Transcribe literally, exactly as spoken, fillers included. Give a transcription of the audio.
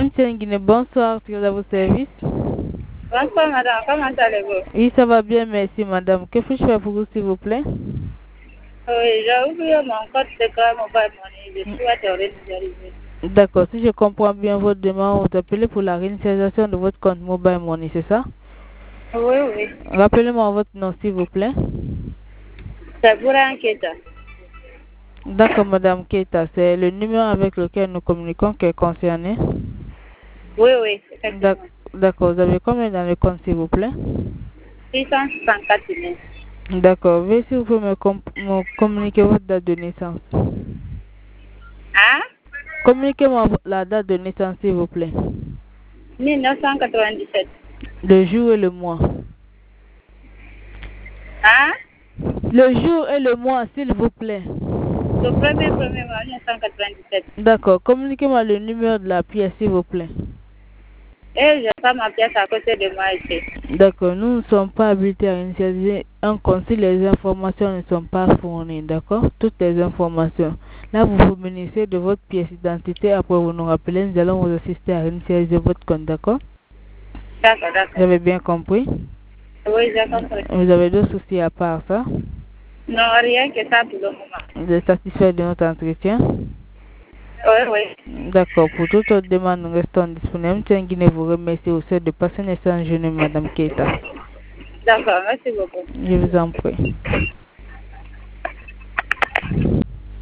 M. Guinée, bonsoir, tu es à vos services. Bonsoir madame, comment allez-vous? Oui, ça va bien, merci madame. Que puis-je faire pour vous, s'il vous plaît? Oui, j'ai oublié mon code de carte mobile money, je souhaite réinitialiser. D'accord, si je comprends bien votre demande, vous appelez pour la réinitialisation de votre compte mobile money, c'est ça? Oui, oui. Rappelez-moi votre nom, s'il vous plaît. C'est pour Keita. D'accord, madame Keita, c'est le numéro avec lequel nous communiquons qui est concerné? Oui, oui, effectivement. D'accord, vous avez combien dans le compte, s'il vous plaît? six cent soixante-quatre mille. D'accord, veuillez s'il vous plaît me, com me communiquer votre date de naissance. Hein? Communiquez-moi la date de naissance, s'il vous plaît. mille neuf cent quatre-vingt-dix-sept. Le jour et le mois. Hein? Le jour et le mois, s'il vous plaît. Le premier premier mois, mille neuf cent quatre-vingt-dix-sept. D'accord, communiquez-moi le numéro de la pièce, s'il vous plaît. Et je pas ma pièce à côté de moi ici. D'accord, nous ne sommes pas habilités à initialiser un compte si les informations ne sont pas fournies, d'accord? Toutes les informations. Là, vous vous munissez de votre pièce d'identité, après vous nous rappelez, nous allons vous assister à initialiser votre compte, d'accord? D'accord, d'accord. Vous avez bien compris? Oui, j'ai compris. Vous avez d'autres soucis à part ça? Non, rien que ça pour le moment. Vous êtes satisfait de notre entretien? Oui, oui. D'accord, pour toute autre demande, nous restons disponibles. M. Guinée vous remercie aussi de passer une excellente journée, madame Keita. D'accord, merci beaucoup. Je vous en prie.